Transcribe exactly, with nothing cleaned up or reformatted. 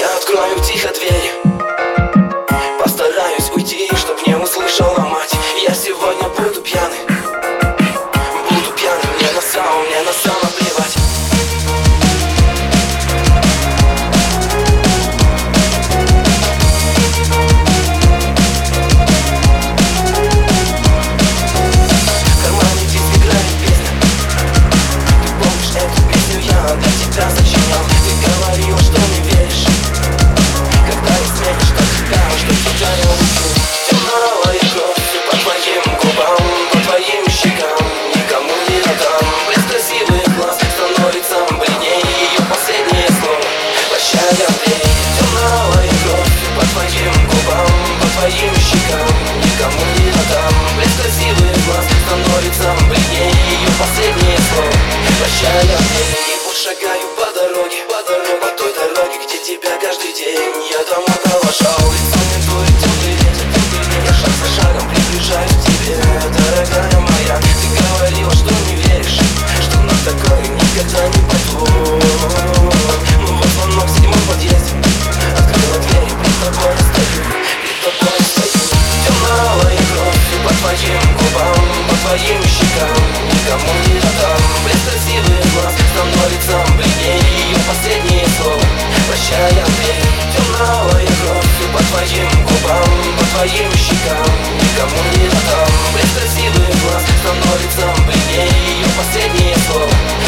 Я открою тихо дверь, постараюсь уйти, чтоб не услышала мать. Я сегодня буду пьяный, буду пьяный, мне на самом, мне на самом плевать. В кармане здесь играет песня. Ты помнишь эту песню, я для тебя сочинял. Ты говорила, что не веришь, когда я сменишь, что тебя, что тебя я учу. Темная кровь по твоим губам, по твоим щекам, никому не отдам. Блеск красивых глаз становится бледней, ее последнее слово прощай, Андрей. Темная кровь по твоим губам, по твоим щекам, никому не отдам. Блеск красивых глаз становится бледней, ее последнее слово прощай, Андрей. И вот шагаю по дороге, по дороге, по той дороге, где тебя каждый день я домой провожал. Лицо не дует теплый ветер, теплый ветер. Я шаг за шагом приближаюсь к тебе, дорогая моя. Ты говорила, что не веришь, что на такое никогда не пойду. Ну вот звонок в седьмом подъезде, открыла дверь, перед тобой я стою, перед тобой я стою. Темная кровь по твоим губам, по твоим щекам, никому не отдам. Блеск красивых глаз становится бледней, ее последнее слово прощай, Андрей. Темная кровь по твоим губам, по твоим щекам, никому не отдам. Блеск красивых глаз становится бледней, ее последнее слово